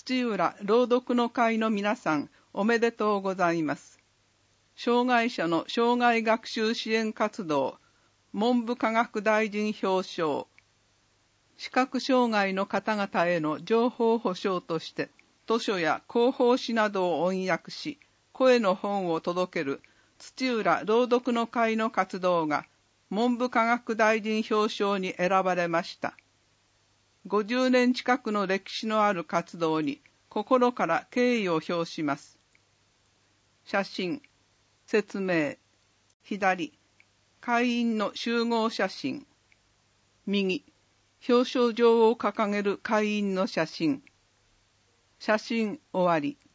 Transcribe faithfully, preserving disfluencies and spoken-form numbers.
土浦朗読の会の皆さん、おめでとうございます。障害者の障害学習支援活動、文部科学大臣表彰、視覚障害の方々への情報保障として、図書や広報誌などを翻訳し、声の本を届ける土浦朗読の会の活動が、文部科学大臣表彰に選ばれました。ごじゅうねん近くの歴史のある活動に心から敬意を表します。写真、説明、左、会員の集合写真、右、表彰状を掲げる会員の写真、写真終わり。